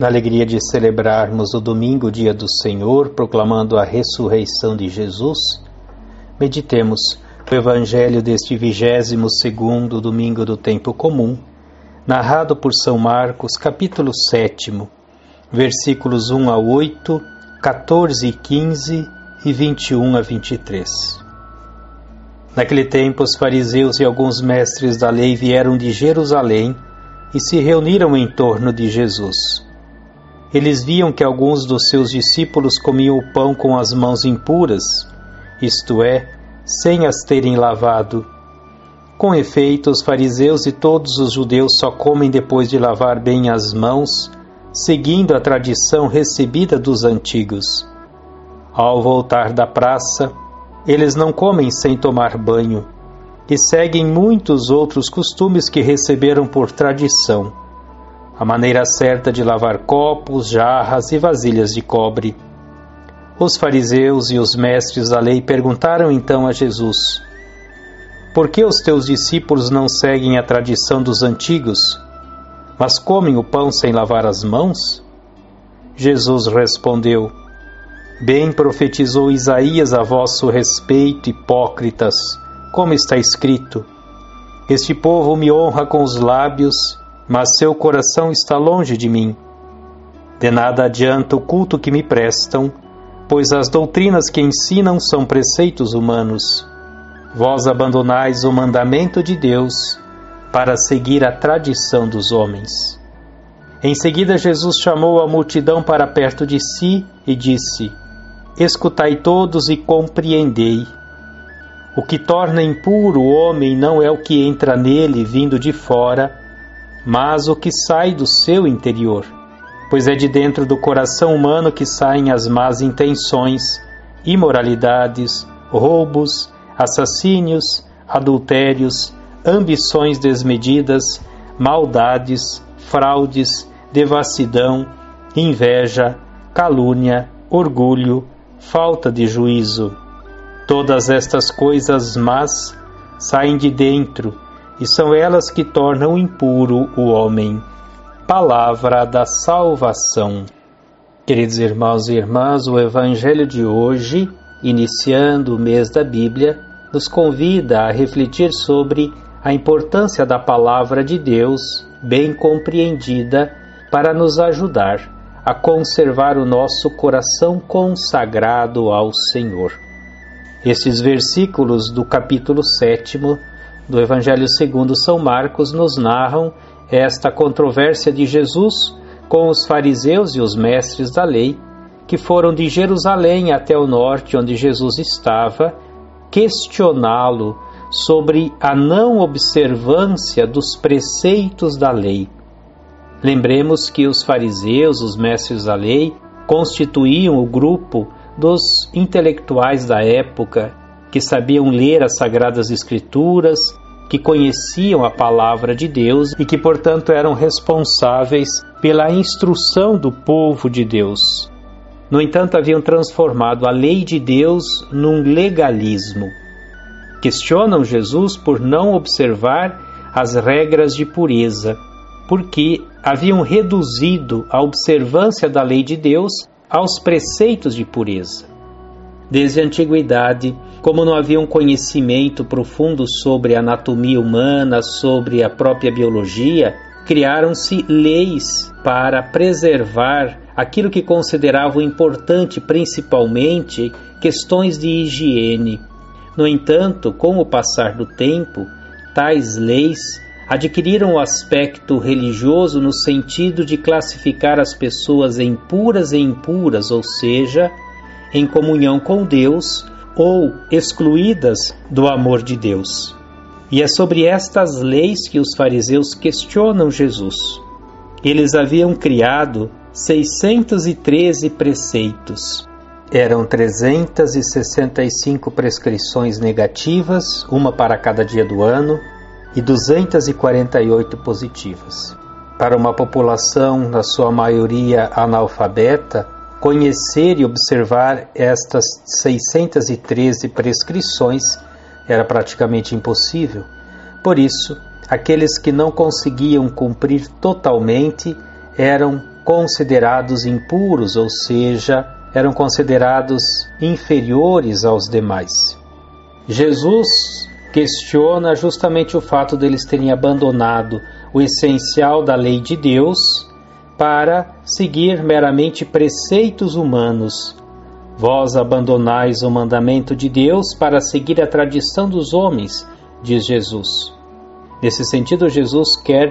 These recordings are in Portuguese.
Na alegria de celebrarmos o domingo, dia do Senhor, proclamando a ressurreição de Jesus, meditemos o Evangelho deste 22º domingo do tempo comum, narrado por São Marcos, capítulo 7, versículos 1 a 8, 14 e 15 e 21 a 23. Naquele tempo, os fariseus e alguns mestres da lei vieram de Jerusalém e se reuniram em torno de Jesus. Eles viam que alguns dos seus discípulos comiam o pão com as mãos impuras, isto é, sem as terem lavado. Com efeito, os fariseus e todos os judeus só comem depois de lavar bem as mãos, seguindo a tradição recebida dos antigos. Ao voltar da praça, eles não comem sem tomar banho, e seguem muitos outros costumes que receberam por tradição. A maneira certa de lavar copos, jarras e vasilhas de cobre. Os fariseus e os mestres da lei perguntaram então a Jesus: por que os teus discípulos não seguem a tradição dos antigos, mas comem o pão sem lavar as mãos? Jesus respondeu: bem profetizou Isaías a vosso respeito, hipócritas, como está escrito: este povo me honra com os lábios, mas seu coração está longe de mim. De nada adianta o culto que me prestam, pois as doutrinas que ensinam são preceitos humanos. Vós abandonais o mandamento de Deus para seguir a tradição dos homens. Em seguida, Jesus chamou a multidão para perto de si e disse: escutai todos e compreendei. O que torna impuro o homem não é o que entra nele vindo de fora, mas o que sai do seu interior, pois é de dentro do coração humano que saem as más intenções, imoralidades, roubos, assassínios, adultérios, ambições desmedidas, maldades, fraudes, devassidão, inveja, calúnia, orgulho, falta de juízo. Todas estas coisas más saem de dentro, e são elas que tornam impuro o homem. Palavra da salvação. Queridos irmãos e irmãs, o Evangelho de hoje, iniciando o mês da Bíblia, nos convida a refletir sobre a importância da Palavra de Deus, bem compreendida, para nos ajudar a conservar o nosso coração consagrado ao Senhor. Estes versículos do capítulo 7 do Evangelho segundo São Marcos nos narram esta controvérsia de Jesus com os fariseus e os mestres da lei, que foram de Jerusalém até o norte, onde Jesus estava, questioná-lo sobre a não observância dos preceitos da lei. Lembremos que os fariseus, os mestres da lei, constituíam o grupo dos intelectuais da época, que sabiam ler as Sagradas Escrituras, que conheciam a Palavra de Deus e que, portanto, eram responsáveis pela instrução do povo de Deus. No entanto, haviam transformado a lei de Deus num legalismo. Questionam Jesus por não observar as regras de pureza, porque haviam reduzido a observância da lei de Deus aos preceitos de pureza. Desde a antiguidade, como não havia um conhecimento profundo sobre a anatomia humana, sobre a própria biologia, criaram-se leis para preservar aquilo que consideravam importante, principalmente questões de higiene. No entanto, com o passar do tempo, tais leis adquiriram o aspecto religioso no sentido de classificar as pessoas em puras e impuras, ou seja, em comunhão com Deus ou excluídas do amor de Deus. E é sobre estas leis que os fariseus questionam Jesus. Eles haviam criado 613 preceitos. Eram 365 prescrições negativas, uma para cada dia do ano, e 248 positivas. Para uma população, na sua maioria analfabeta, conhecer e observar estas 613 prescrições era praticamente impossível. Por isso, aqueles que não conseguiam cumprir totalmente eram considerados impuros, ou seja, eram considerados inferiores aos demais. Jesus questiona justamente o fato deles terem abandonado o essencial da lei de Deus para seguir meramente preceitos humanos. Vós abandonais o mandamento de Deus para seguir a tradição dos homens, diz Jesus. Nesse sentido, Jesus quer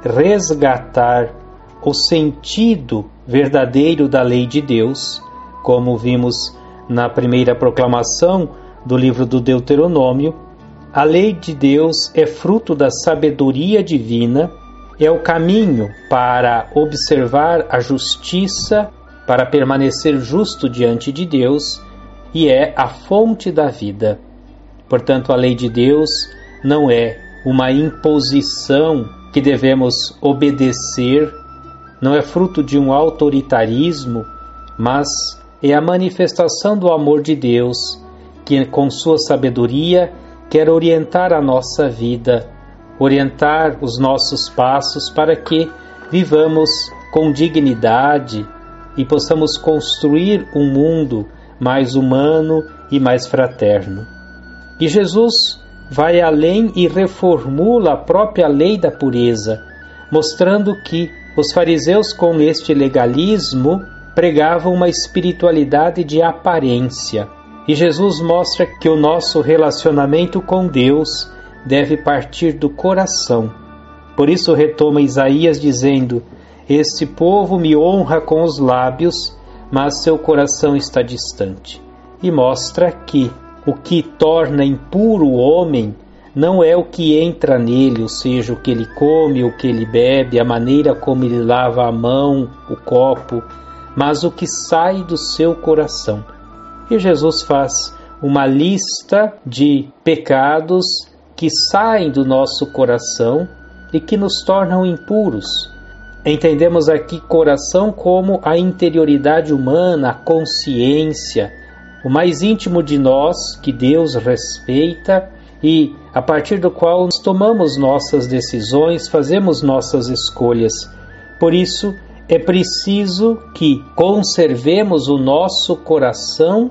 resgatar o sentido verdadeiro da lei de Deus, como vimos na primeira proclamação do livro do Deuteronômio. A lei de Deus é fruto da sabedoria divina, é o caminho para observar a justiça, para permanecer justo diante de Deus, e é a fonte da vida. Portanto, a lei de Deus não é uma imposição que devemos obedecer, não é fruto de um autoritarismo, mas é a manifestação do amor de Deus, que com sua sabedoria quer orientar a nossa vida, orientar os nossos passos para que vivamos com dignidade e possamos construir um mundo mais humano e mais fraterno. E Jesus vai além e reformula a própria lei da pureza, mostrando que os fariseus, com este legalismo, pregavam uma espiritualidade de aparência. E Jesus mostra que o nosso relacionamento com Deus deve partir do coração. Por isso retoma Isaías dizendo: este povo me honra com os lábios, mas seu coração está distante. E mostra que o que torna impuro o homem não é o que entra nele, ou seja, o que ele come, o que ele bebe, a maneira como ele lava a mão, o copo, mas o que sai do seu coração. E Jesus faz uma lista de pecados que saem do nosso coração e que nos tornam impuros. Entendemos aqui coração como a interioridade humana, a consciência, o mais íntimo de nós, que Deus respeita e a partir do qual nós tomamos nossas decisões, fazemos nossas escolhas. Por isso, é preciso que conservemos o nosso coração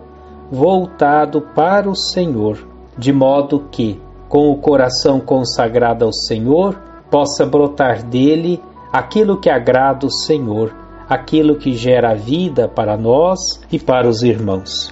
voltado para o Senhor, de modo que, com o coração consagrado ao Senhor, possa brotar dele aquilo que agrada o Senhor, aquilo que gera vida para nós e para os irmãos.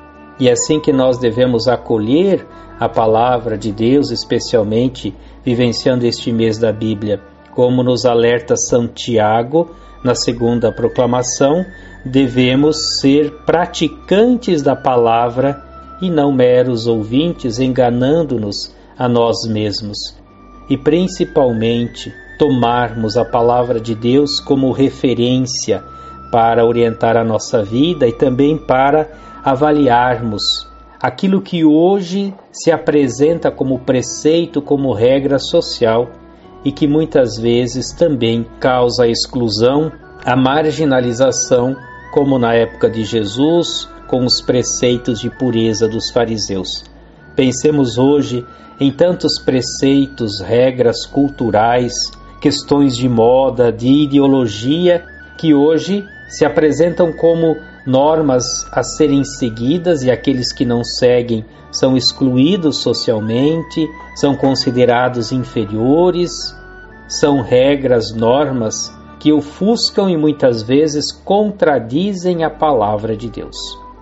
E é assim que nós devemos acolher a palavra de Deus, especialmente vivenciando este mês da Bíblia, como nos alerta São Tiago, na segunda proclamação, devemos ser praticantes da palavra e não meros ouvintes, enganando-nos a nós mesmos. E principalmente tomarmos a palavra de Deus como referência para orientar a nossa vida e também para avaliarmos aquilo que hoje se apresenta como preceito, como regra social e que muitas vezes também causa a exclusão, a marginalização, como na época de Jesus, com os preceitos de pureza dos fariseus. Pensemos hoje em tantos preceitos, regras culturais, questões de moda, de ideologia, que hoje se apresentam como normas a serem seguidas e aqueles que não seguem são excluídos socialmente, são considerados inferiores, são regras, normas que ofuscam e muitas vezes contradizem a palavra de Deus.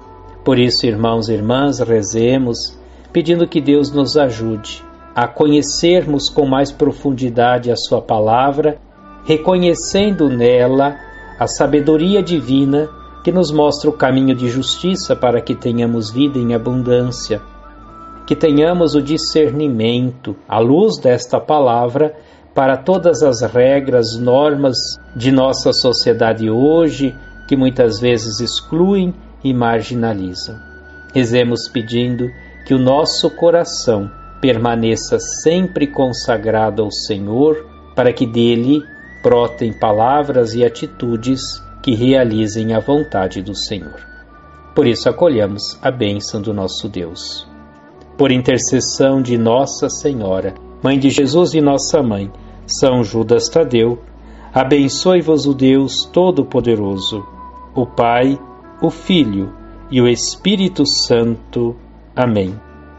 Por isso, irmãos e irmãs, rezemos, pedindo que Deus nos ajude a conhecermos com mais profundidade a sua palavra, reconhecendo nela a sabedoria divina que nos mostra o caminho de justiça para que tenhamos vida em abundância, que tenhamos o discernimento, à luz desta palavra, para todas as regras, normas de nossa sociedade hoje, que muitas vezes excluem e marginalizam. Rezemos pedindo que o nosso coração permaneça sempre consagrado ao Senhor, para que dele brotem palavras e atitudes que realizem a vontade do Senhor. Por isso acolhamos a bênção do nosso Deus. Por intercessão de Nossa Senhora, Mãe de Jesus e Nossa Mãe, São Judas Tadeu, Abençoe-vos o Deus Todo-Poderoso, o Pai, o Filho e o Espírito Santo. Amém.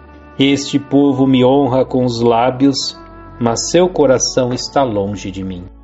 Este povo me honra com os lábios, mas seu coração está longe de mim.